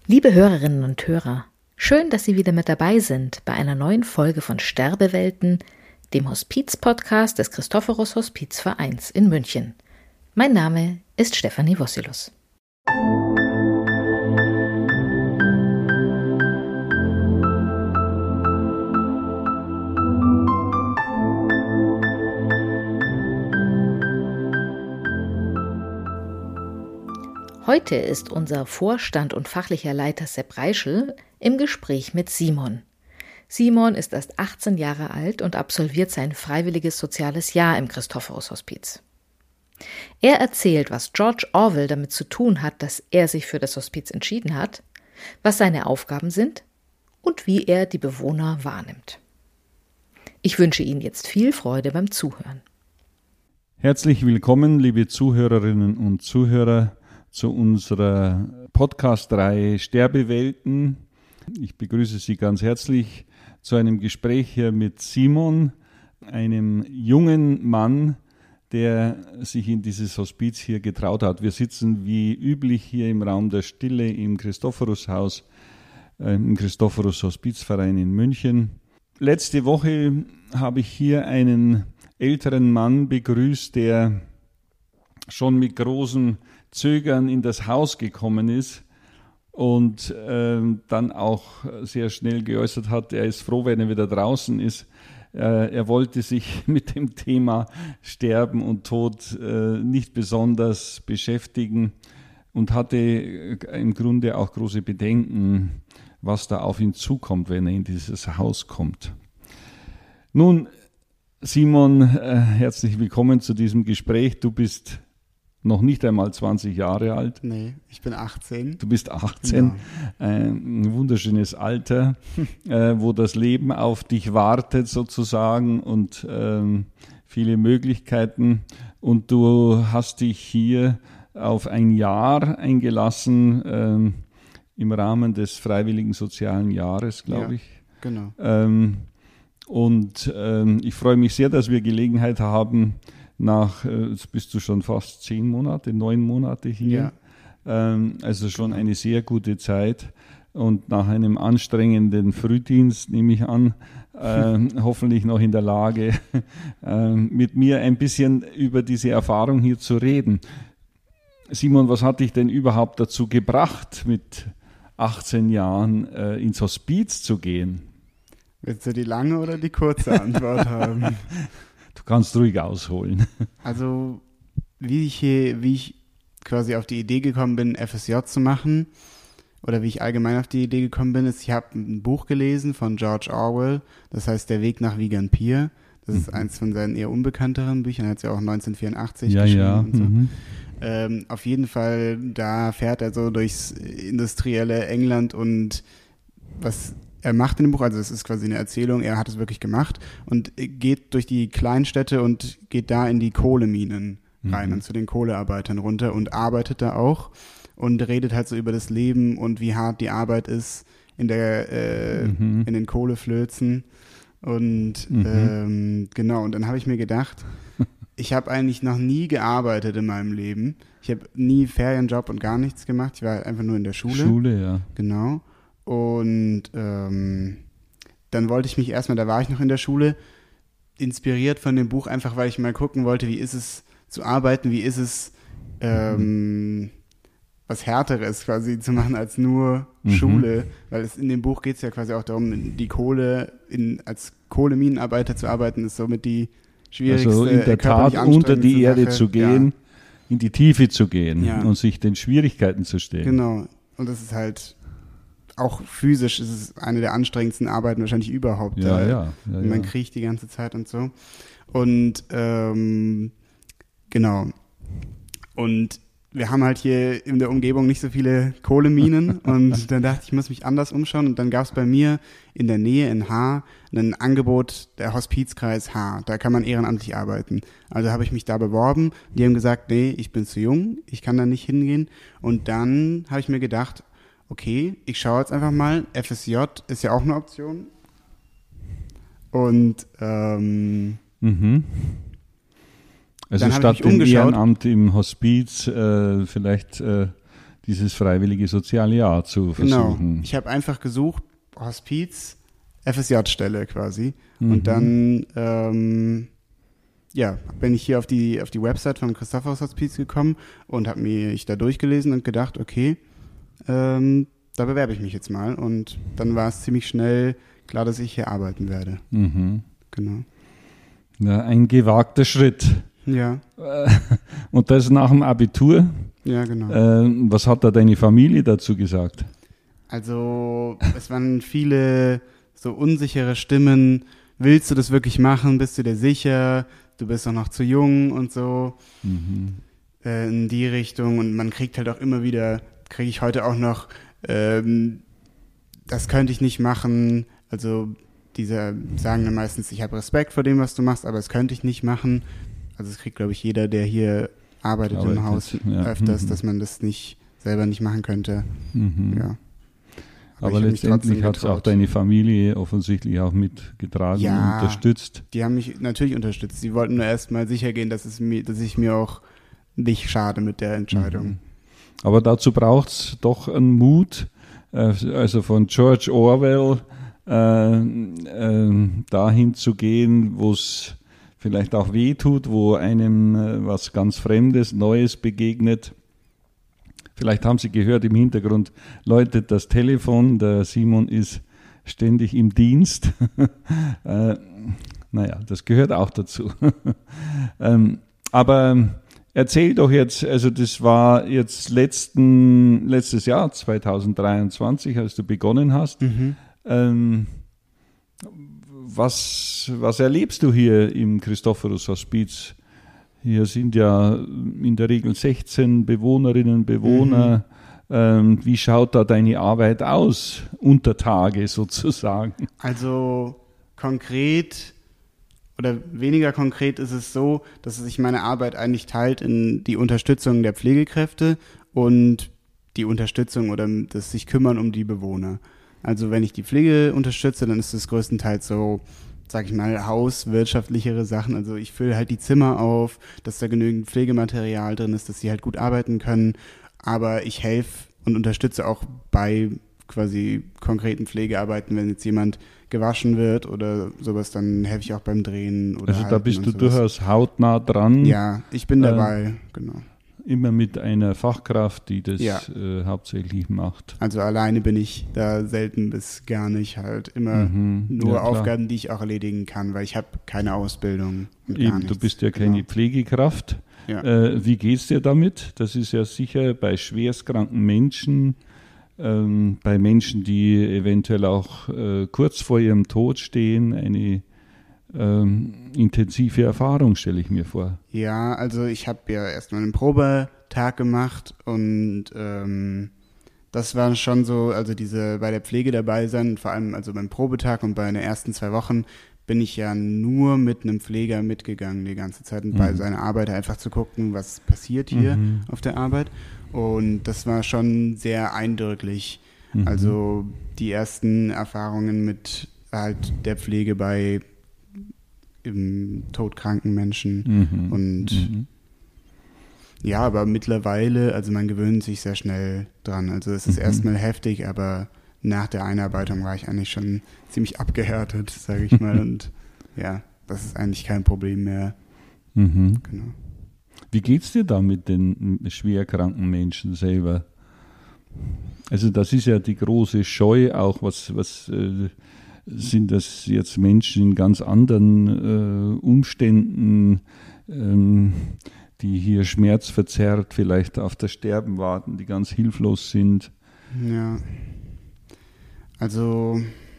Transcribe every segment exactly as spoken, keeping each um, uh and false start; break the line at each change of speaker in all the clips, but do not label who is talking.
Liebe Hörerinnen und Hörer, schön, dass Sie wieder mit dabei sind bei einer neuen Folge von Sterbewelten, dem Hospiz-Podcast des Christophorus Hospizvereins in München. Mein Name ist Stefanie Wossilus. Heute ist unser Vorstand und fachlicher Leiter Sepp Reischl im Gespräch mit Simon. Simon ist erst achtzehn Jahre alt und absolviert sein freiwilliges soziales Jahr im Christophorus Hospiz. Er erzählt, was George Orwell damit zu tun hat, dass er sich für das Hospiz entschieden hat, was seine Aufgaben sind und wie er die Bewohner wahrnimmt. Ich wünsche Ihnen jetzt viel Freude beim Zuhören.
Herzlich willkommen, liebe Zuhörerinnen und Zuhörer, zu unserer Podcast-Reihe Sterbewelten. Ich begrüße Sie ganz herzlich zu einem Gespräch hier mit Simon, einem jungen Mann, der sich in dieses Hospiz hier getraut hat. Wir sitzen wie üblich hier im Raum der Stille im Christophorus-Haus, äh, im Christophorus Hospizverein in München. Letzte Woche habe ich hier einen älteren Mann begrüßt, der schon mit großen Zögern in das Haus gekommen ist und äh, dann auch sehr schnell geäußert hat, er ist froh, wenn er wieder draußen ist. Äh, er wollte sich mit dem Thema Sterben und Tod äh, nicht besonders beschäftigen und hatte im Grunde auch große Bedenken, was da auf ihn zukommt, wenn er in dieses Haus kommt. Nun, Simon, äh, herzlich willkommen zu diesem Gespräch. Du bist noch nicht einmal zwanzig Jahre alt.
Nee, ich bin achtzehn.
Du bist achtzehn, ja. Ein wunderschönes Alter, äh, wo das Leben auf dich wartet sozusagen und ähm, viele Möglichkeiten. Und du hast dich hier auf ein Jahr eingelassen ähm, im Rahmen des Freiwilligen Sozialen Jahres, glaube
ja,
ich.
Genau.
Ähm, und ähm, ich freue mich sehr, dass wir Gelegenheit haben, nach, jetzt bist du schon fast zehn Monate, neun Monate hier, ja. ähm, also schon eine sehr gute Zeit und nach einem anstrengenden Frühdienst, nehme ich an, äh, hoffentlich noch in der Lage, äh, mit mir ein bisschen über diese Erfahrung hier zu reden. Simon, was hat dich denn überhaupt dazu gebracht, mit achtzehn Jahren äh, ins Hospiz zu gehen?
Willst du die lange oder die kurze Antwort haben?
Du kannst ruhig ausholen.
Also, wie ich hier, wie ich quasi auf die Idee gekommen bin, F S J zu machen, oder wie ich allgemein auf die Idee gekommen bin, ist, ich habe ein Buch gelesen von George Orwell, das heißt Der Weg nach Wigan Pier. Das ist mhm. eins von seinen eher unbekannteren Büchern, er hat es ja auch neunzehnhundertvierundachtzig
ja,
geschrieben
ja.
und so.
Mhm.
Ähm, auf jeden Fall, da fährt er so durchs industrielle England und was er macht in dem Buch, also es ist quasi eine Erzählung, er hat es wirklich gemacht und geht durch die Kleinstädte und geht da in die Kohleminen rein mhm. und zu den Kohlearbeitern runter und arbeitet da auch und redet halt so über das Leben und wie hart die Arbeit ist in der äh, mhm. in den Kohleflözen und mhm. ähm, genau, und dann habe ich mir gedacht, ich habe eigentlich noch nie gearbeitet in meinem Leben. Ich habe nie Ferienjob und gar nichts gemacht, ich war einfach nur in der Schule.
Schule, ja.
Genau. Und ähm, dann wollte ich mich erstmal, da war ich noch in der Schule, inspiriert von dem Buch, einfach weil ich mal gucken wollte, wie ist es zu arbeiten, wie ist es ähm, was Härteres quasi zu machen als nur mhm. Schule, weil es in dem Buch geht es ja quasi auch darum, die Kohle, in, als Kohleminenarbeiter zu arbeiten, ist somit die schwierigste,
also in der Tat unter die Erde Sache. zu gehen, ja. in die Tiefe zu gehen ja. und sich den Schwierigkeiten zu stellen.
Genau, und das ist halt auch physisch ist es eine der anstrengendsten Arbeiten wahrscheinlich überhaupt.
Ja,
äh,
ja, ja,
man
ja.
kriecht die ganze Zeit und so. Und ähm, genau. Und wir haben halt hier in der Umgebung nicht so viele Kohleminen und dann dachte ich, ich muss mich anders umschauen und dann gab es bei mir in der Nähe in Haar ein Angebot, der Hospizkreis Haar, da kann man ehrenamtlich arbeiten. Also habe ich mich da beworben, die haben gesagt, nee, ich bin zu jung, ich kann da nicht hingehen und dann habe ich mir gedacht, okay, ich schaue jetzt einfach mal, F S J ist ja auch eine Option und ähm,
mhm. Also
dann
statt dem Ehrenamt im Hospiz äh, vielleicht äh, dieses freiwillige soziale Jahr zu versuchen.
Genau. Ich habe einfach gesucht, Hospiz, F S J-Stelle quasi.
Mhm.
Und dann, ähm, ja, bin ich hier auf die, auf die Website vom Christophorus Hospiz gekommen und habe mich da durchgelesen und gedacht, okay, ähm, da bewerbe ich mich jetzt mal. Und dann war es ziemlich schnell klar, dass ich hier arbeiten werde.
Mhm.
Genau.
Ja, ein gewagter Schritt.
Ja.
Und das nach dem Abitur.
Ja, genau.
Äh, was hat da deine Familie dazu gesagt?
Also es waren viele so unsichere Stimmen. Willst du das wirklich machen? Bist du dir sicher? Du bist doch noch zu jung und so.
Mhm.
Äh, in die Richtung. Und man kriegt halt auch immer wieder, kriege ich heute auch noch, ähm, das könnte ich nicht machen. Also diese sagen dann meistens, ich habe Respekt vor dem, was du machst, aber das könnte ich nicht machen. Also das kriegt, glaube ich, jeder, der hier arbeitet, arbeitet im Haus
ja.
öfters,
mhm.
dass man das nicht selber nicht machen könnte.
Mhm.
Ja.
Aber, aber letztendlich hat es auch deine Familie offensichtlich auch mitgetragen
ja,
und unterstützt.
Die haben mich natürlich unterstützt. Sie wollten nur erst mal sicher gehen, dass, es mir, dass ich mir auch nicht schade mit der Entscheidung.
Mhm. Aber dazu braucht es doch einen Mut, äh, also von George Orwell äh, äh, dahin zu gehen, wo es vielleicht auch weh tut, wo einem äh, was ganz Fremdes, Neues begegnet. Vielleicht haben Sie gehört, im Hintergrund läutet das Telefon, der Simon ist ständig im Dienst. äh, naja, das gehört auch dazu. ähm, aber erzähl doch jetzt, also das war jetzt letzten, letztes Jahr, zwanzig dreiundzwanzig, als du begonnen hast.
Mhm.
Ähm, was, was erlebst du hier im Christophorus Hospiz? Hier sind ja in der Regel sechzehn Bewohnerinnen und Bewohner. Mhm. Ähm, wie schaut da deine Arbeit aus, unter Tage sozusagen?
Also konkret oder weniger konkret ist es so, dass sich meine Arbeit eigentlich teilt in die Unterstützung der Pflegekräfte und die Unterstützung oder das sich kümmern um die Bewohner. Also wenn ich die Pflege unterstütze, dann ist es größtenteils so, sag ich mal, hauswirtschaftlichere Sachen. Also ich fülle halt die Zimmer auf, dass da genügend Pflegematerial drin ist, dass sie halt gut arbeiten können. Aber ich helfe und unterstütze auch bei quasi konkreten Pflegearbeiten, wenn jetzt jemand gewaschen wird oder sowas, dann helfe ich auch beim Drehen. Oder
also da bist du
sowas.
durchaus hautnah dran.
Ja, ich bin dabei, äh, genau.
Immer mit einer Fachkraft, die das
ja.
äh, hauptsächlich macht.
Also alleine bin ich da selten bis gar nicht, halt immer mhm. nur ja, Aufgaben, die ich auch erledigen kann, weil ich habe keine Ausbildung und
Eben,
gar nichts.
Du bist ja keine genau. Pflegekraft.
Ja.
Äh, wie geht's dir damit? Das ist ja sicher bei schwerstkranken Menschen, ähm, bei Menschen, die eventuell auch äh, kurz vor ihrem Tod stehen, eine ähm, intensive Erfahrung, stelle ich mir vor.
Ja, also ich habe ja erstmal einen Probetag gemacht und ähm, das war schon so, also diese bei der Pflege dabei sein, vor allem also beim Probetag und bei den ersten zwei Wochen bin ich ja nur mit einem Pfleger mitgegangen die ganze Zeit und mhm. bei seiner Arbeit einfach zu gucken, was passiert hier mhm. auf der Arbeit. Und das war schon sehr eindrücklich. Mhm. Also die ersten Erfahrungen mit halt der Pflege bei im todkranken Menschen
mhm.
und
mhm.
ja, aber mittlerweile, also man gewöhnt sich sehr schnell dran. Also es ist mhm. erstmal heftig, aber nach der Einarbeitung war ich eigentlich schon ziemlich abgehärtet, sage ich mal. Und ja, das ist eigentlich kein Problem mehr.
Mhm.
Genau.
Wie geht's dir da mit den schwerkranken Menschen selber? Also das ist ja die große Scheu auch, was, was äh, sind das jetzt Menschen in ganz anderen äh, Umständen, ähm, die hier schmerzverzerrt vielleicht auf das Sterben warten, die ganz hilflos sind?
Ja, also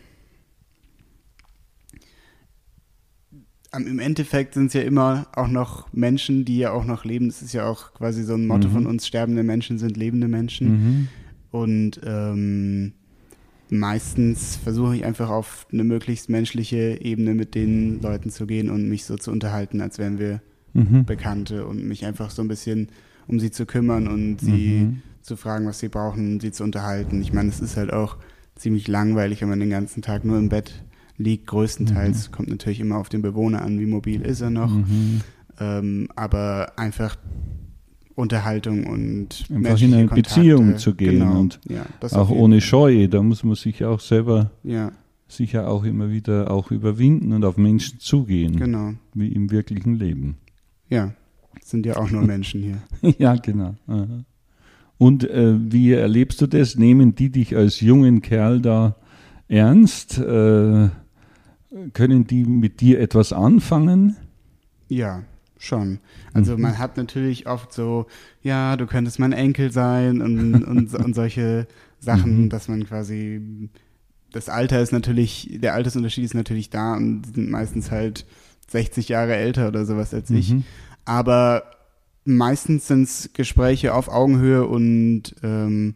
im Endeffekt sind es ja immer auch noch Menschen, die ja auch noch leben. Das ist ja auch quasi so ein Motto mhm. von uns, sterbende Menschen sind lebende Menschen.
Mhm.
Und ähm, meistens versuche ich einfach auf eine möglichst menschliche Ebene mit den Leuten zu gehen und mich so zu unterhalten, als wären wir mhm. Bekannte und mich einfach so ein bisschen um sie zu kümmern und sie mhm. zu fragen, was sie brauchen, sie zu unterhalten. Ich meine, es ist halt auch ziemlich langweilig, wenn man den ganzen Tag nur im Bett liegt, größtenteils. Mhm. Kommt natürlich immer auf den Bewohner an, wie mobil ist er noch.
Mhm.
Ähm, aber einfach Unterhaltung und
einfach in eine
Kontakte.
Beziehung zu gehen
genau.
und
ja,
auch ohne Scheu. Da muss man sich auch selber
ja.
sicher auch immer wieder auch überwinden und auf Menschen zugehen,
genau.
wie im wirklichen Leben.
Ja, sind ja auch nur Menschen hier.
Ja, genau. Aha. Und äh, wie erlebst du das? Nehmen die dich als jungen Kerl da ernst? Äh, können die mit dir etwas anfangen?
Ja, schon. Also mhm. man hat natürlich oft so, ja, du könntest mein Enkel sein und, und, und solche Sachen, mhm. dass man quasi, das Alter ist natürlich, der Altersunterschied ist natürlich da und die sind meistens halt sechzig Jahre älter oder sowas als mhm. ich. Aber meistens sind es Gespräche auf Augenhöhe und ähm,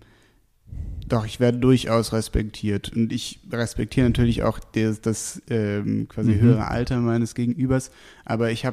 doch, ich werde durchaus respektiert. Und ich respektiere natürlich auch das, das ähm, quasi mhm. höhere Alter meines Gegenübers, aber ich habe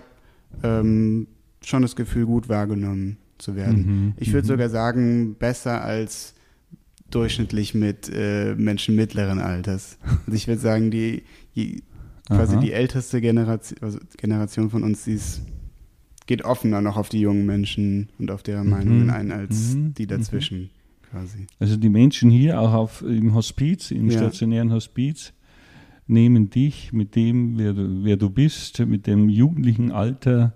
ähm, schon das Gefühl, gut wahrgenommen zu werden. Mhm. Ich würde mhm. sogar sagen, besser als durchschnittlich mit äh, Menschen mittleren Alters. Also ich würde sagen, die, die quasi die älteste Generation, also Generation von uns, die ist geht offener noch auf die jungen Menschen und auf deren mhm. Meinungen ein, als mhm. die dazwischen quasi.
Also die Menschen hier auch auf, im Hospiz, im ja. stationären Hospiz, nehmen dich mit dem, wer du, wer du bist, mit dem jugendlichen Alter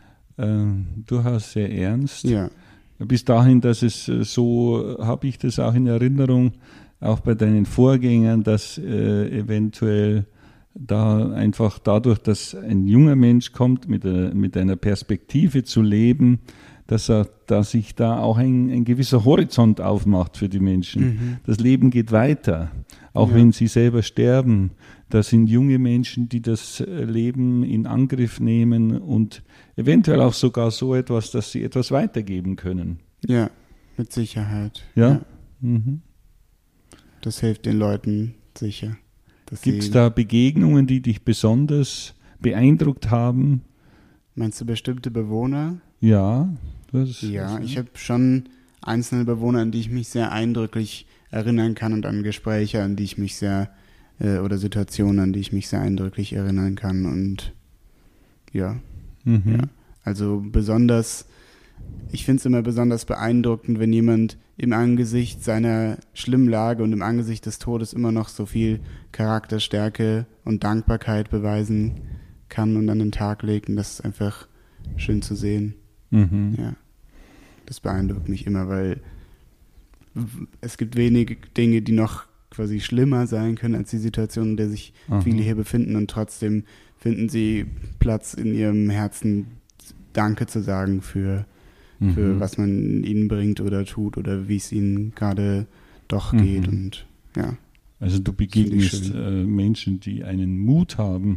äh, durchaus sehr ernst.
Ja.
Bis dahin, dass es so, habe ich das auch in Erinnerung, auch bei deinen Vorgängern, dass äh, eventuell da einfach dadurch, dass ein junger Mensch kommt, mit, einer, mit einer Perspektive zu leben, dass, er, dass sich da auch ein, ein gewisser Horizont aufmacht für die Menschen. Mhm. Das Leben geht weiter, auch ja. wenn sie selber sterben. Da sind junge Menschen, die das Leben in Angriff nehmen und eventuell auch sogar so etwas, dass sie etwas weitergeben können.
Ja, mit Sicherheit.
Ja?
ja.
Mhm.
Das hilft den Leuten sicher.
Gibt es da Begegnungen, die dich besonders beeindruckt haben?
Meinst du bestimmte Bewohner?
Ja.
Das, ja, das, ich habe schon einzelne Bewohner, an die ich mich sehr eindrücklich erinnern kann und an Gespräche, an die ich mich sehr, äh, oder Situationen, an die ich mich sehr eindrücklich erinnern kann. Und ja, mhm. ja. Also besonders, ich finde es immer besonders beeindruckend, wenn jemand im Angesicht seiner schlimmen Lage und im Angesicht des Todes immer noch so viel Charakterstärke und Dankbarkeit beweisen kann und an den Tag legt. Und das ist einfach schön zu sehen.
Mhm.
Ja, das beeindruckt mich immer, weil es gibt wenige Dinge, die noch quasi schlimmer sein können als die Situation, in der sich Aha. viele hier befinden, und trotzdem finden sie Platz in ihrem Herzen, Danke zu sagen für für mhm. was man ihnen bringt oder tut oder wie es ihnen gerade doch geht. Mhm. Und ja.
Also du begegnest äh, Menschen, die einen Mut haben,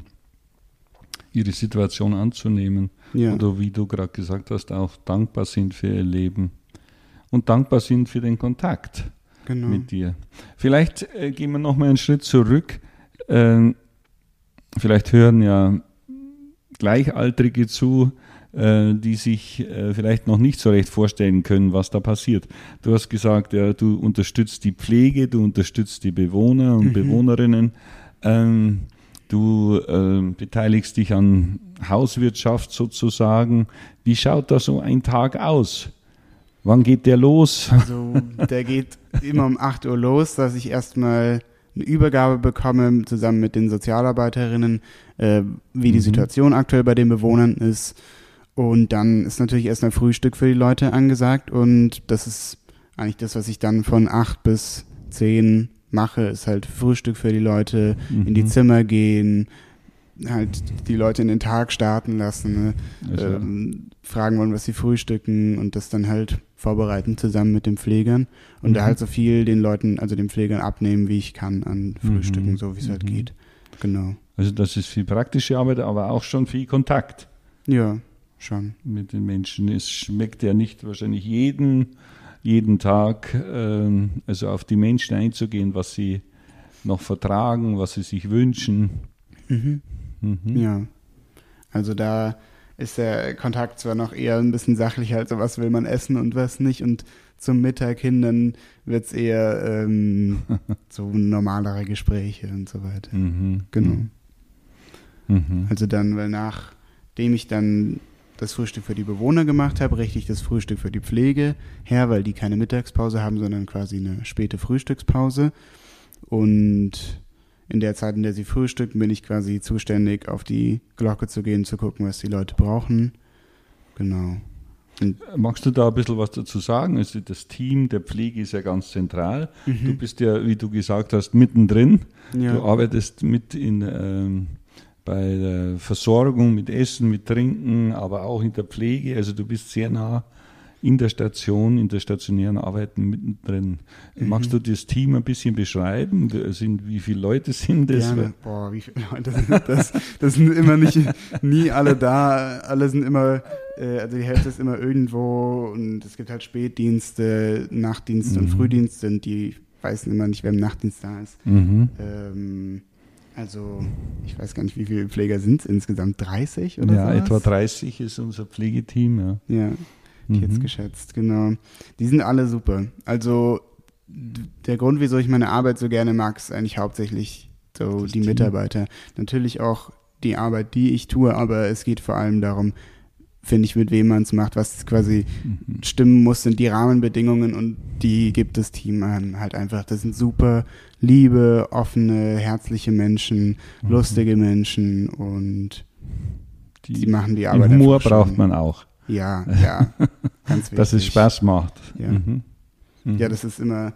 ihre Situation anzunehmen
ja.
oder wie du gerade gesagt hast, auch dankbar sind für ihr Leben und dankbar sind für den Kontakt
genau.
mit dir. Vielleicht äh, gehen wir noch mal einen Schritt zurück. Ähm, vielleicht hören ja Gleichaltrige zu, die sich vielleicht noch nicht so recht vorstellen können, was da passiert. Du hast gesagt, ja, du unterstützt die Pflege, du unterstützt die Bewohner und mhm. Bewohnerinnen, ähm, du äh, beteiligst dich an Hauswirtschaft sozusagen. Wie schaut da so ein Tag aus? Wann geht der los?
Also der geht immer um acht Uhr los, dass ich erstmal eine Übergabe bekomme, zusammen mit den Sozialarbeiterinnen, äh, wie die mhm. Situation aktuell bei den Bewohnern ist. Und dann ist natürlich erstmal Frühstück für die Leute angesagt, und das ist eigentlich das, was ich dann von acht bis zehn mache, ist halt Frühstück für die Leute, mhm. in die Zimmer gehen, halt die Leute in den Tag starten lassen, ne? also, ähm, fragen wollen, was sie frühstücken, und das dann halt vorbereiten zusammen mit den Pflegern und mhm. da halt so viel den Leuten, also den Pflegern abnehmen, wie ich kann an Frühstücken, mhm. so wie es mhm. halt geht. Genau.
Also das ist viel praktische Arbeit, aber auch schon viel Kontakt.
Ja. Schon.
Mit den Menschen. Es schmeckt ja nicht wahrscheinlich jeden, jeden Tag, äh, also auf die Menschen einzugehen, was sie noch vertragen, was sie sich wünschen.
Mhm. Mhm. Ja, also da ist der Kontakt zwar noch eher ein bisschen sachlicher, also was will man essen und was nicht, und zum Mittag hin, dann wird es eher ähm, so normalere Gespräche und so weiter.
Mhm.
Genau.
Mhm.
Also dann, weil nachdem ich dann das Frühstück für die Bewohner gemacht habe, richte ich das Frühstück für die Pflege her, weil die keine Mittagspause haben, sondern quasi eine späte Frühstückspause. Und in der Zeit, in der sie frühstücken, bin ich quasi zuständig, auf die Glocke zu gehen, zu gucken, was die Leute brauchen. Genau. Und
magst du da ein bisschen was dazu sagen? Also das Team der Pflege ist ja ganz zentral. Mhm. Du bist ja, wie du gesagt hast, mittendrin. Ja. Du arbeitest mit in, ähm, bei der Versorgung, mit Essen, mit Trinken, aber auch in der Pflege. Also du bist sehr nah in der Station, in der stationären Arbeit mittendrin. Mhm. Magst du das Team ein bisschen beschreiben? Sind, wie viele Leute sind das?
Gerne. Boah, wie viele Leute sind das? Das sind immer nicht, nie alle da. Alle sind immer, äh, also die Hälfte ist immer irgendwo und es gibt halt Spätdienste, Nachtdienste mhm. und Frühdienste und die wissen immer nicht, wer im Nachtdienst da ist. Mhm. Ähm, also ich weiß gar nicht, wie viele Pfleger sind es insgesamt? dreißig oder so?
Ja, sowas? Etwa dreißig ist unser Pflegeteam, ja.
Ja. Ich jetzt mhm. geschätzt, genau. Die sind alle super. Also der Grund, wieso ich meine Arbeit so gerne mag, ist eigentlich hauptsächlich so das die Team. Mitarbeiter. Natürlich auch die Arbeit, die ich tue, aber es geht vor allem darum, finde ich, mit wem man es macht, was quasi mhm. stimmen muss, sind die Rahmenbedingungen und die gibt das Team einem halt einfach. Das sind super liebe, offene, herzliche Menschen, mhm. lustige Menschen und die, die machen die Arbeit.
Humor braucht man auch.
Ja, ja, ganz wichtig.
Dass es Spaß macht.
Ja. Mhm. Mhm. Ja, das ist immer,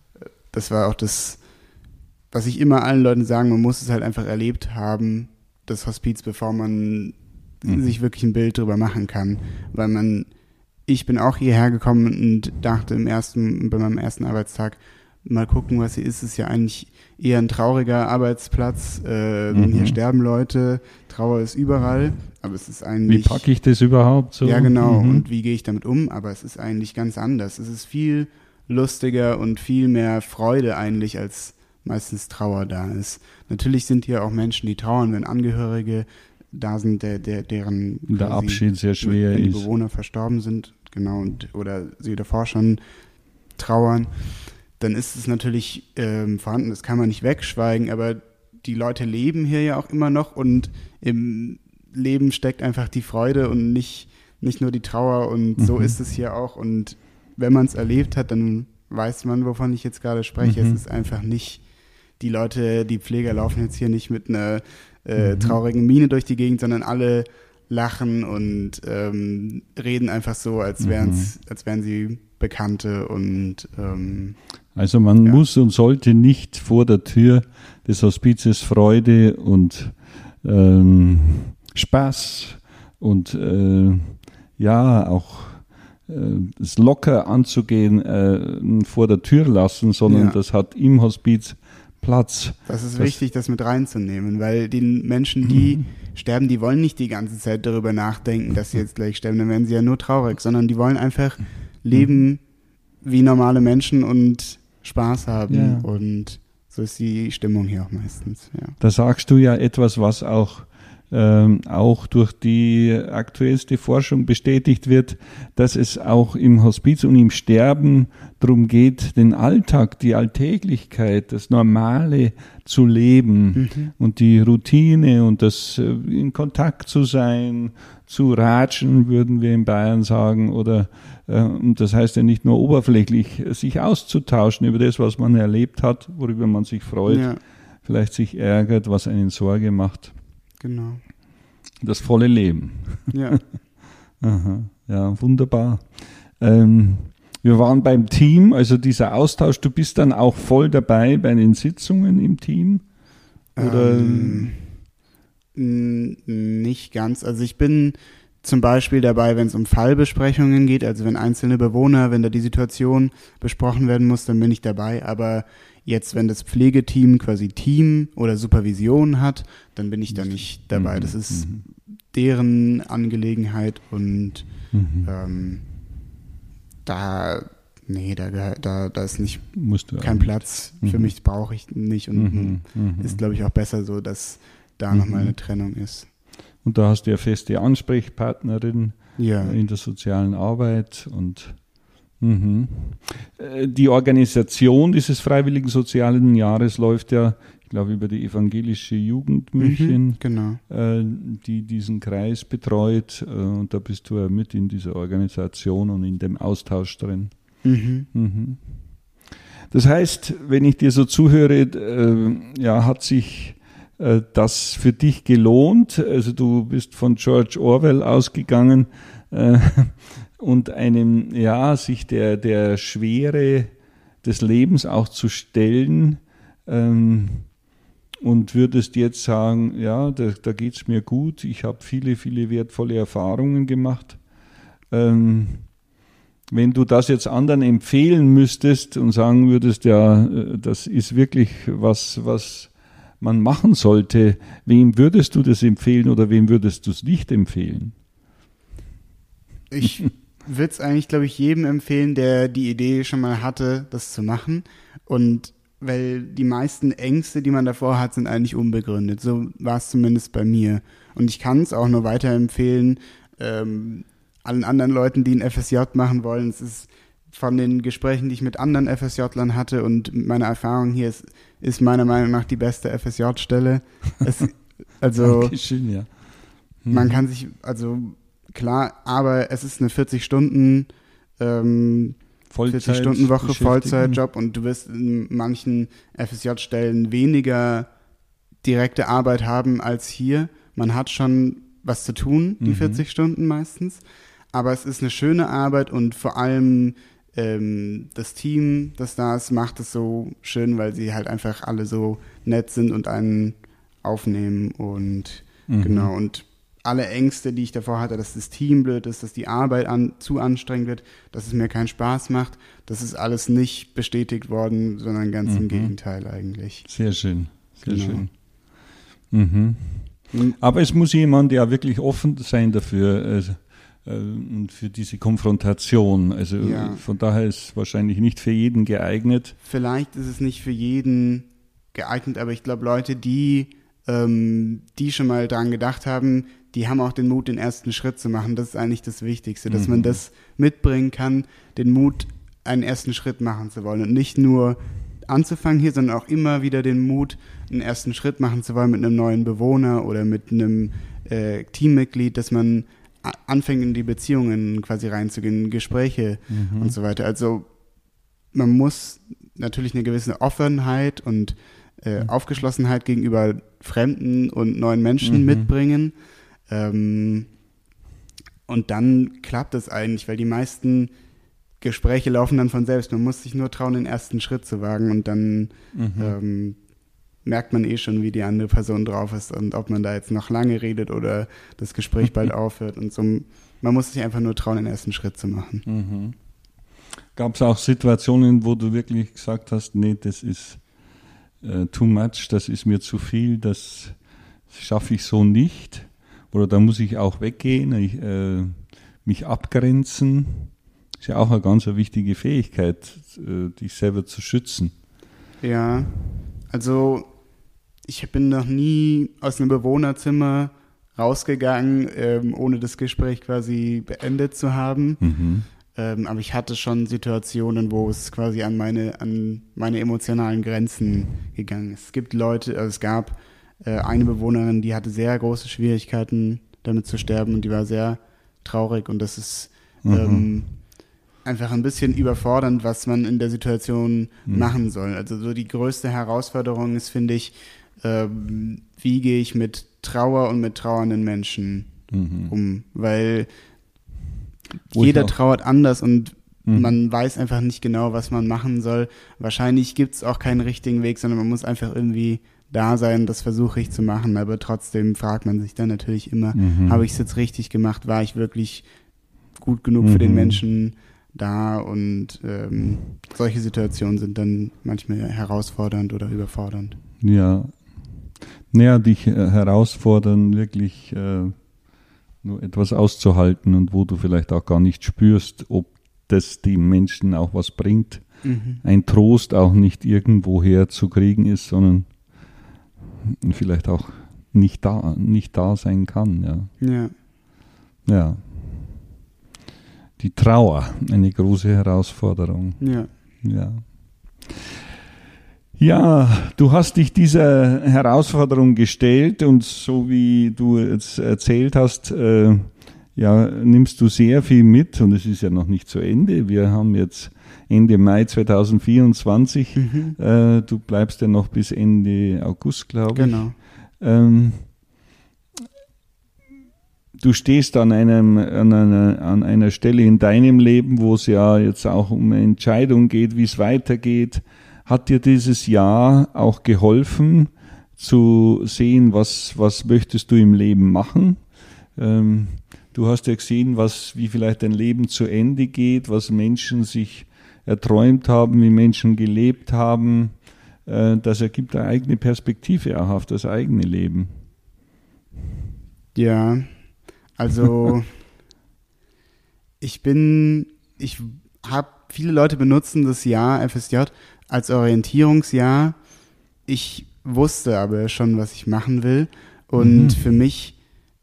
das war auch das, was ich immer allen Leuten sage, man muss es halt einfach erlebt haben, das Hospiz, bevor man mhm. sich wirklich ein Bild drüber machen kann. Weil man, ich bin auch hierher gekommen und dachte im ersten, bei meinem ersten Arbeitstag, mal gucken, was hier ist. Es ist ja eigentlich eher ein trauriger Arbeitsplatz. Äh, mhm. Hier sterben Leute, Trauer ist überall. Aber es ist eigentlich.
Wie packe ich das überhaupt so?
Ja, genau. Mhm. Und wie gehe ich damit um? Aber es ist eigentlich ganz anders. Es ist viel lustiger und viel mehr Freude eigentlich, als meistens Trauer da ist. Natürlich sind hier auch Menschen, die trauern, wenn Angehörige da sind, der, der, deren
der Abschied sehr schwer
wenn
ist.
Die Bewohner verstorben sind, genau, und, oder sie davor schon trauern. Dann ist es natürlich ähm, vorhanden. Das kann man nicht wegschweigen. Aber die Leute leben hier ja auch immer noch und im Leben steckt einfach die Freude und nicht, nicht nur die Trauer und mhm. so ist es hier auch und wenn man es erlebt hat, dann weiß man, wovon ich jetzt gerade spreche. Mhm. Es ist einfach nicht, die Leute, die Pfleger laufen jetzt hier nicht mit einer äh, mhm. traurigen Miene durch die Gegend, sondern alle lachen und ähm, reden einfach so, als wären's, mhm. als wären sie Bekannte und ähm,
also man
ja.
muss und sollte nicht vor der Tür des Hospizes Freude und ähm, Spaß und äh, ja, auch äh, es locker anzugehen äh, vor der Tür lassen, sondern ja. das hat im Hospiz Platz.
Das ist das wichtig, das mit reinzunehmen, weil die Menschen, die mhm. sterben, die wollen nicht die ganze Zeit darüber nachdenken, dass sie jetzt gleich sterben, dann werden sie ja nur traurig, sondern die wollen einfach leben mhm. wie normale Menschen und Spaß haben ja. und so ist die Stimmung hier auch meistens. Ja.
Da sagst du ja etwas, was auch Ähm, auch durch die aktuellste Forschung bestätigt wird, dass es auch im Hospiz und im Sterben darum geht, den Alltag, die Alltäglichkeit, das Normale zu leben mhm. und die Routine und das äh, in Kontakt zu sein, zu ratschen, würden wir in Bayern sagen, oder äh, und das heißt ja nicht nur oberflächlich, sich auszutauschen über das, was man erlebt hat, worüber man sich freut, ja. vielleicht sich ärgert, was einen Sorge macht.
Genau.
Das volle Leben.
Ja.
Aha, ja, wunderbar. Ähm, wir waren beim Team, also dieser Austausch, du bist dann auch voll dabei bei den Sitzungen im Team? Oder?
Ähm, nicht ganz. Also ich bin zum Beispiel dabei, wenn es um Fallbesprechungen geht, also wenn einzelne Bewohner, wenn da die Situation besprochen werden muss, dann bin ich dabei, aber jetzt, wenn das Pflegeteam quasi Team oder Supervision hat, dann bin ich da nicht dabei. Mhm. Das ist mhm. deren Angelegenheit und mhm. ähm, da, nee, da, da, da ist nicht
Musst du
kein Platz. Mhm. Für mich brauche ich nicht und mhm. Mhm. ist, glaube ich, auch besser so, dass da mhm. nochmal eine Trennung ist.
Und da hast du ja feste Ansprechpartnerin
ja.
in der sozialen Arbeit und mhm. die Organisation dieses Freiwilligen Sozialen Jahres läuft ja ich glaube über die evangelische Jugend München,
Mhm, genau.
äh, die diesen Kreis betreut. Äh, und da bist du ja mit in dieser Organisation und in dem Austausch drin.
Mhm.
Mhm. Das heißt, wenn ich dir so zuhöre, äh, ja, hat sich äh, das für dich gelohnt? Also du bist von George Orwell ausgegangen äh, und einem, ja, sich der, der Schwere des Lebens auch zu stellen, ähm, und würdest jetzt sagen, ja, da, da geht es mir gut, ich habe viele, viele wertvolle Erfahrungen gemacht. Ähm, wenn du das jetzt anderen empfehlen müsstest und sagen würdest, ja, das ist wirklich was, was man machen sollte, wem würdest du das empfehlen oder wem würdest du es nicht empfehlen?
Ich würde es eigentlich, glaube ich, jedem empfehlen, der die Idee schon mal hatte, das zu machen. Und weil die meisten Ängste, die man davor hat, sind eigentlich unbegründet. So war es zumindest bei mir. Und ich kann es auch nur weiterempfehlen, ähm, allen anderen Leuten, die ein F S J machen wollen. Es ist von den Gesprächen, die ich mit anderen F S J-Lern hatte und meiner Erfahrung hier, ist, ist meiner Meinung nach die beste F S J-Stelle. Es, also
Dankeschön, ja. Mhm.
man kann sich, also klar, aber es ist eine vierzig Stunden ähm, vierzig Stunden Woche, Vollzeitjob, und du wirst in manchen F S J-Stellen weniger direkte Arbeit haben als hier. Man hat schon was zu tun, die
Mhm.
vierzig Stunden meistens, aber es ist eine schöne Arbeit und vor allem ähm, das Team, das da ist, macht es so schön, weil sie halt einfach alle so nett sind und einen aufnehmen und
Mhm.
genau, und alle Ängste, die ich davor hatte, dass das Team blöd ist, dass die Arbeit an, zu anstrengend wird, dass es mir keinen Spaß macht, das ist alles nicht bestätigt worden, sondern ganz
Mhm.
im Gegenteil eigentlich.
Sehr schön, sehr
Genau.
schön. Mhm.
Mhm.
Aber es muss jemand ja wirklich offen sein dafür also, äh, und für diese Konfrontation. Also
Ja.
von daher ist es wahrscheinlich nicht für jeden geeignet.
Vielleicht ist es nicht für jeden geeignet, aber ich glaube, Leute, die, ähm, die schon mal dran gedacht haben, die haben auch den Mut, den ersten Schritt zu machen. Das ist eigentlich das Wichtigste, dass
Mhm.
man das mitbringen kann, den Mut, einen ersten Schritt machen zu wollen und nicht nur anzufangen hier, sondern auch immer wieder den Mut, einen ersten Schritt machen zu wollen mit einem neuen Bewohner oder mit einem äh, Teammitglied, dass man a- anfängt, in die Beziehungen quasi reinzugehen, Gespräche
Mhm.
und so weiter. Also man muss natürlich eine gewisse Offenheit und äh, Aufgeschlossenheit gegenüber Fremden und neuen Menschen
Mhm.
mitbringen. Ähm, und dann klappt es eigentlich, weil die meisten Gespräche laufen dann von selbst. Man muss sich nur trauen, den ersten Schritt zu wagen, und dann
Mhm.
ähm, merkt man eh schon, wie die andere Person drauf ist und ob man da jetzt noch lange redet oder das Gespräch bald aufhört. Und so, man muss sich einfach nur trauen, den ersten Schritt zu machen.
Mhm. Gab es auch Situationen, wo du wirklich gesagt hast, nee, das ist äh, too much, das ist mir zu viel, das schaffe ich so nicht? Oder da muss ich auch weggehen, ich, äh, mich abgrenzen? Ist ja auch eine ganz eine wichtige Fähigkeit, äh, dich selber zu schützen.
Ja, also ich bin noch nie aus einem Bewohnerzimmer rausgegangen, ähm, ohne das Gespräch quasi beendet zu haben.
Mhm.
Ähm, aber ich hatte schon Situationen, wo es quasi an meine, an meine emotionalen Grenzen gegangen ist. Es gibt Leute, also es gab äh, eine Bewohnerin, die hatte sehr große Schwierigkeiten, damit zu sterben, und die war sehr traurig, und das ist
Mhm.
ähm, einfach ein bisschen überfordernd, was man in der Situation
Mhm.
machen soll. Also so die größte Herausforderung ist, finde ich, ähm, wie gehe ich mit Trauer und mit trauernden Menschen
Mhm.
um, weil
Wo ich
jeder
auch-
trauert anders und
Mhm.
man weiß einfach nicht genau, was man machen soll. Wahrscheinlich gibt es auch keinen richtigen Weg, sondern man muss einfach irgendwie da sein. Das versuche ich zu machen, aber trotzdem fragt man sich dann natürlich immer,
Mhm.
habe ich es jetzt richtig gemacht? War ich wirklich gut genug für den
Mhm.
Menschen da? Und ähm, solche Situationen sind dann manchmal herausfordernd oder überfordernd.
Ja, naja, dich äh, herausfordern, wirklich äh, nur etwas auszuhalten und wo du vielleicht auch gar nicht spürst, ob das dem Menschen auch was bringt.
Mhm.
Ein Trost auch nicht irgendwoher zu kriegen ist, sondern vielleicht auch nicht da, nicht da sein kann. Ja.
Ja.
Ja. Die Trauer, eine große Herausforderung.
Ja.
Ja. Ja, du hast dich dieser Herausforderung gestellt und so wie du jetzt erzählt hast, äh, ja, nimmst du sehr viel mit und es ist ja noch nicht zu Ende. Wir haben jetzt Ende Mai zweitausendvierundzwanzig. Mhm. Äh, du bleibst ja noch bis Ende August, glaube ich.
Genau.
Ähm, du stehst an, einem, an, einer, an einer Stelle in deinem Leben, wo es ja jetzt auch um eine Entscheidung geht, wie es weitergeht. Hat dir dieses Jahr auch geholfen, zu sehen, was, was möchtest du im Leben machen? Ähm, du hast ja gesehen, was, wie vielleicht dein Leben zu Ende geht, was Menschen sich erträumt haben, wie Menschen gelebt haben. Äh, das ergibt eine eigene Perspektive auch auf das eigene Leben.
Ja, also ich bin, ich habe, viele Leute benutzen das Jahr F S J als Orientierungsjahr. Ich wusste aber schon, was ich machen will. Und mhm. für mich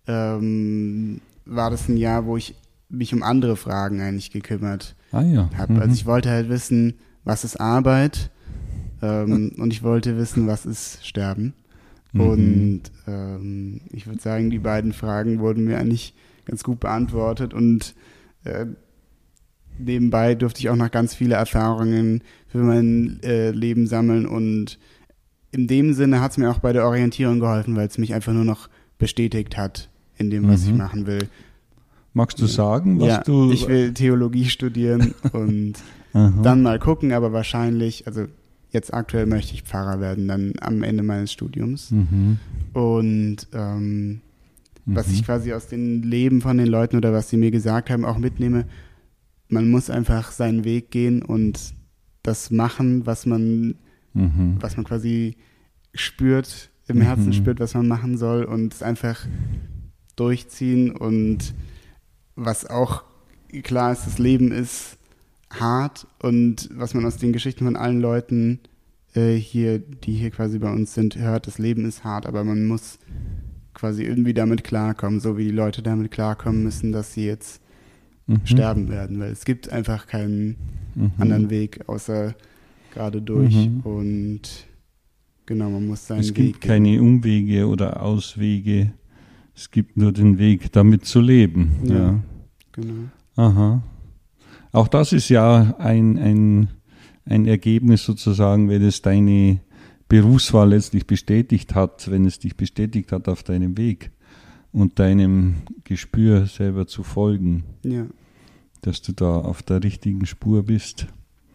ähm, war das ein Jahr, wo ich mich um andere Fragen eigentlich gekümmert
ah, ja.
habe.
Mhm.
Also ich wollte halt wissen, was ist Arbeit? Ähm, und ich wollte wissen, was ist Sterben? Mhm. Und ähm, ich würde sagen, die beiden Fragen wurden mir eigentlich ganz gut beantwortet. Und äh, nebenbei durfte ich auch noch ganz viele Erfahrungen für mein äh, Leben sammeln und in dem Sinne hat es mir auch bei der Orientierung geholfen, weil es mich einfach nur noch bestätigt hat in dem, was mhm. ich machen will.
Magst du sagen, was
ja,
du...
ich will Theologie studieren und dann mal gucken, aber wahrscheinlich, also jetzt aktuell möchte ich Pfarrer werden, dann am Ende meines Studiums. Mhm. Und ähm, mhm. was ich quasi aus den Leben von den Leuten oder was sie mir gesagt haben, auch mitnehme, man muss einfach seinen Weg gehen und das machen, was man, mhm. was man quasi spürt, im Herzen mhm. spürt, was man machen soll und es einfach durchziehen. Und was auch klar ist, das Leben ist hart und was man aus den Geschichten von allen Leuten äh, hier, die hier quasi bei uns sind, hört, das Leben ist hart, aber man muss quasi irgendwie damit klarkommen, so wie die Leute damit klarkommen müssen, dass sie jetzt Mhm. sterben werden, weil es gibt einfach keinen mhm. anderen Weg, außer gerade durch mhm. und genau, man muss seinen Weg
Es gibt
gehen.
keine Umwege oder Auswege, es gibt nur den Weg, damit zu leben. Ja, ja.
Genau.
Aha. Auch das ist ja ein, ein, ein Ergebnis sozusagen, wenn es deine Berufswahl letztlich bestätigt hat, wenn es dich bestätigt hat auf deinem Weg. Und deinem Gespür selber zu folgen,
ja.
dass du da auf der richtigen Spur bist.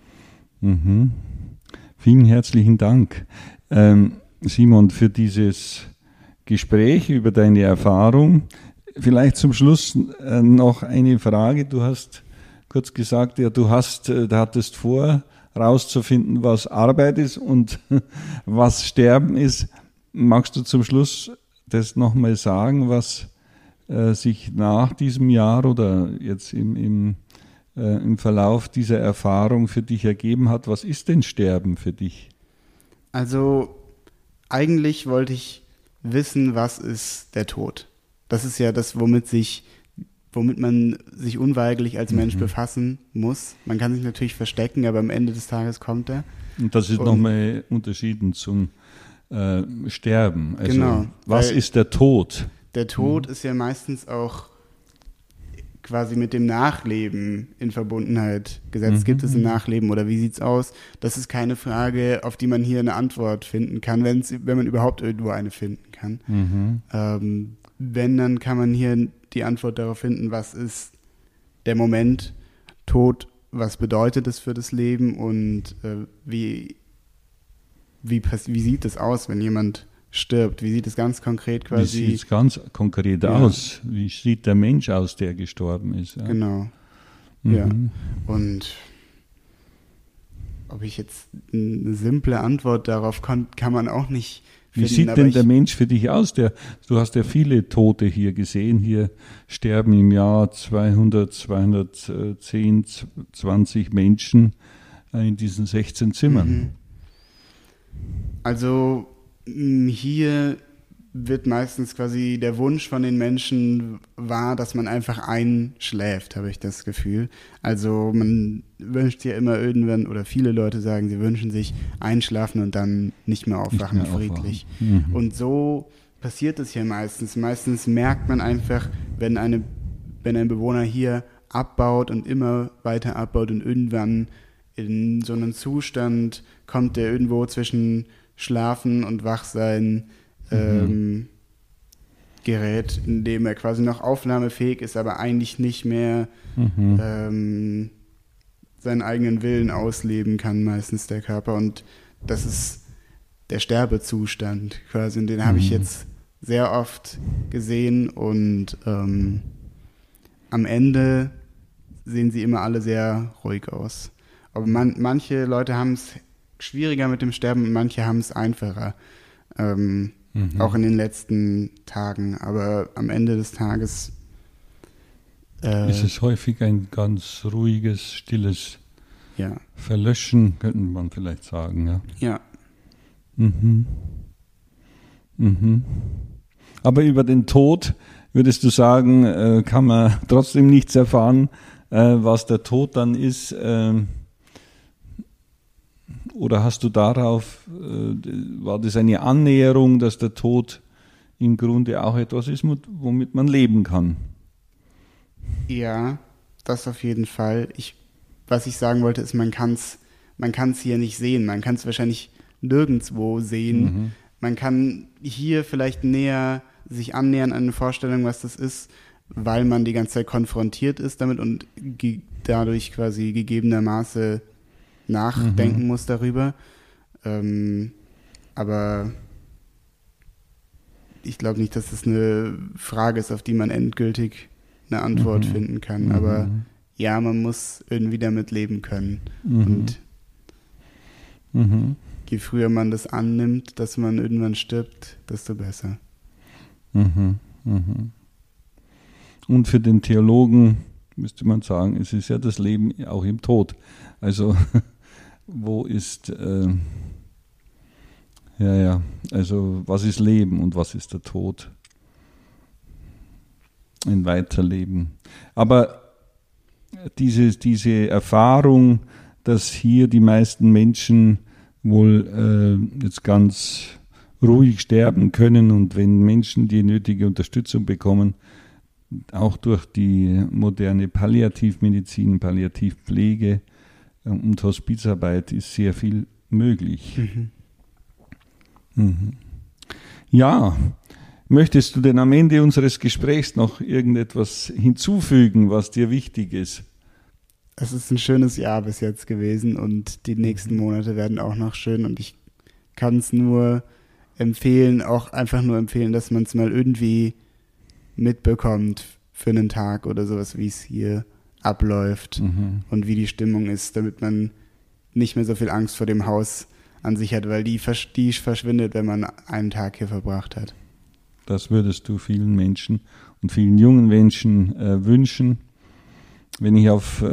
Mhm. Vielen herzlichen Dank, ähm, Simon, für dieses Gespräch über deine Erfahrung. Vielleicht zum Schluss äh, noch eine Frage. Du hast kurz gesagt, ja, du hast, äh, du hattest vor, rauszufinden, was Arbeit ist und was Sterben ist. Magst du zum Schluss das nochmal sagen, was äh, sich nach diesem Jahr oder jetzt im, im, äh, im Verlauf dieser Erfahrung für dich ergeben hat? Was ist denn Sterben für dich?
Also eigentlich wollte ich wissen, was ist der Tod? Das ist ja das, womit sich, womit man sich unweigerlich als Mensch mhm. befassen muss. Man kann sich natürlich verstecken, aber am Ende des Tages kommt er.
Und das ist nochmal unterschieden zum Äh, Sterben. Also,
genau.
Was ist der Tod?
Der Tod mhm. ist ja meistens auch quasi mit dem Nachleben in Verbundenheit gesetzt. Mhm. Gibt es ein Nachleben oder wie sieht's aus? Das ist keine Frage, auf die man hier eine Antwort finden kann, wenn's, wenn man überhaupt irgendwo eine finden kann. Mhm. Ähm, wenn, dann kann man hier die Antwort darauf finden, was ist der Moment Tod, was bedeutet es für das Leben und äh, wie Wie, wie sieht es aus, wenn jemand stirbt? Wie sieht es ganz konkret quasi?
Wie sieht es ganz konkret ja. aus? Wie sieht der Mensch aus, der gestorben ist? Ja.
Genau. Mhm. Ja. Und ob ich jetzt eine simple Antwort darauf kann, kann man auch nicht finden.
Wie sieht denn der Mensch für dich aus? Der, du hast ja viele Tote hier gesehen. Hier sterben im Jahr zweihundert, zweihundertzehn, zwanzig Menschen in diesen sechzehn Zimmern.
Mhm. Also hier wird meistens quasi der Wunsch von den Menschen wahr, dass man einfach einschläft, habe ich das Gefühl. Also man wünscht ja immer irgendwann, oder viele Leute sagen, sie wünschen sich einschlafen und dann nicht mehr aufwachen, nicht mehr friedlich. Aufwachen. Mhm. Und so passiert es hier meistens. Meistens merkt man einfach, wenn, eine, wenn ein Bewohner hier abbaut und immer weiter abbaut und irgendwann in so einen Zustand kommt, der irgendwo zwischen Schlafen und Wachsein ähm, gerät, in dem er quasi noch aufnahmefähig ist, aber eigentlich nicht mehr mhm. ähm, seinen eigenen Willen ausleben kann, meistens der Körper. Und das ist der Sterbezustand quasi, und den mhm. habe ich jetzt sehr oft gesehen, und ähm, am Ende sehen sie immer alle sehr ruhig aus. Aber man, manche Leute haben es schwieriger mit dem Sterben und manche haben es einfacher. Ähm, mhm. Auch in den letzten Tagen. Aber am Ende des Tages äh,
ist es häufig ein ganz ruhiges, stilles
ja.
Verlöschen, könnte man vielleicht sagen. Ja.
ja.
Mhm. Mhm. Aber über den Tod, würdest du sagen, äh, kann man trotzdem nichts erfahren, äh, was der Tod dann ist? Äh, Oder hast du darauf, äh, war das eine Annäherung, dass der Tod im Grunde auch etwas ist, womit man leben kann?
Ja, das auf jeden Fall. Ich, was ich sagen wollte, ist, man kann es man kann's hier nicht sehen. Man kann es wahrscheinlich nirgendwo sehen. Mhm. Man kann hier vielleicht näher sich annähern an eine Vorstellung, was das ist, weil man die ganze Zeit konfrontiert ist damit und ge- dadurch quasi gegebenermaßen nachdenken mhm. muss darüber. Ähm, aber ich glaube nicht, dass das eine Frage ist, auf die man endgültig eine Antwort mhm. finden kann. Mhm. Aber ja, man muss irgendwie damit leben können. Mhm. Und
mhm.
je früher man das annimmt, dass man irgendwann stirbt, desto besser.
Mhm. Mhm. Und für den Theologen müsste man sagen, es ist ja das Leben auch im Tod. Also wo ist, äh, ja, ja, also was ist Leben und was ist der Tod? Ein Weiterleben. Aber diese, diese Erfahrung, dass hier die meisten Menschen wohl äh, jetzt ganz ruhig sterben können, und wenn Menschen die nötige Unterstützung bekommen, auch durch die moderne Palliativmedizin, Palliativpflege und Hospizarbeit ist sehr viel möglich.
Mhm.
Mhm. Ja, möchtest du denn am Ende unseres Gesprächs noch irgendetwas hinzufügen, was dir wichtig ist?
Es ist ein schönes Jahr bis jetzt gewesen und die nächsten Monate werden auch noch schön, und ich kann es nur empfehlen, auch einfach nur empfehlen, dass man es mal irgendwie mitbekommt für einen Tag oder sowas, wie es hier abläuft mhm. und wie die Stimmung ist, damit man nicht mehr so viel Angst vor dem Haus an sich hat, weil die, die verschwindet, wenn man einen Tag hier verbracht hat.
Das würdest du vielen Menschen und vielen jungen Menschen äh, wünschen. Wenn ich auf äh,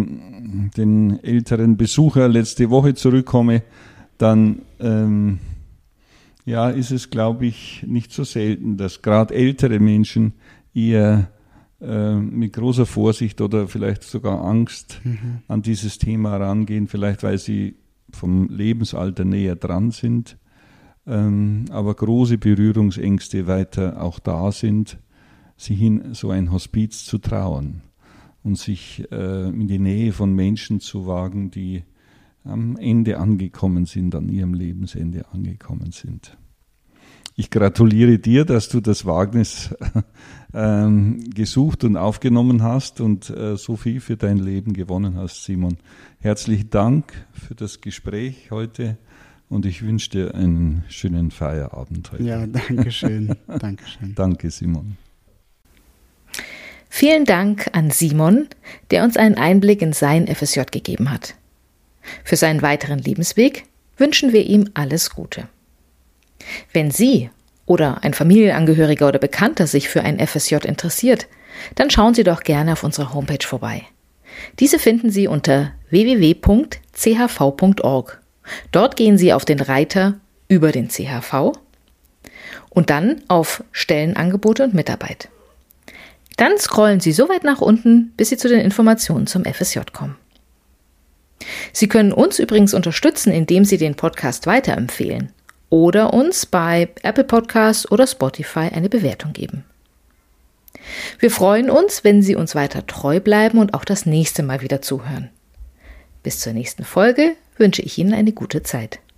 den älteren Besucher letzte Woche zurückkomme, dann ähm, ja, ist es, glaube ich, nicht so selten, dass gerade ältere Menschen eher äh, mit großer Vorsicht oder vielleicht sogar Angst mhm. an dieses Thema rangehen, vielleicht weil sie vom Lebensalter näher dran sind, ähm, aber große Berührungsängste weiter auch da sind, sich in so ein Hospiz zu trauen und sich äh, in die Nähe von Menschen zu wagen, die am Ende angekommen sind, an ihrem Lebensende angekommen sind. Ich gratuliere dir, dass du das Wagnis ähm, gesucht und aufgenommen hast und äh, so viel für dein Leben gewonnen hast, Simon. Herzlichen Dank für das Gespräch heute und ich wünsche dir einen schönen Feierabend heute.
Ja, danke schön. Dankeschön.
Danke, Simon.
Vielen Dank an Simon, der uns einen Einblick in sein F S J gegeben hat. Für seinen weiteren Lebensweg wünschen wir ihm alles Gute. Wenn Sie oder ein Familienangehöriger oder Bekannter sich für ein F S J interessiert, dann schauen Sie doch gerne auf unserer Homepage vorbei. Diese finden Sie unter w w w punkt c h v punkt org. Dort gehen Sie auf den Reiter über den C H V Und dann auf Stellenangebote und Mitarbeit. Dann scrollen Sie so weit nach unten, bis Sie zu den Informationen zum F S J kommen. Sie können uns übrigens unterstützen, indem Sie den Podcast weiterempfehlen oder uns bei Apple Podcasts oder Spotify eine Bewertung geben. Wir freuen uns, wenn Sie uns weiter treu bleiben und auch das nächste Mal wieder zuhören. Bis zur nächsten Folge wünsche ich Ihnen eine gute Zeit.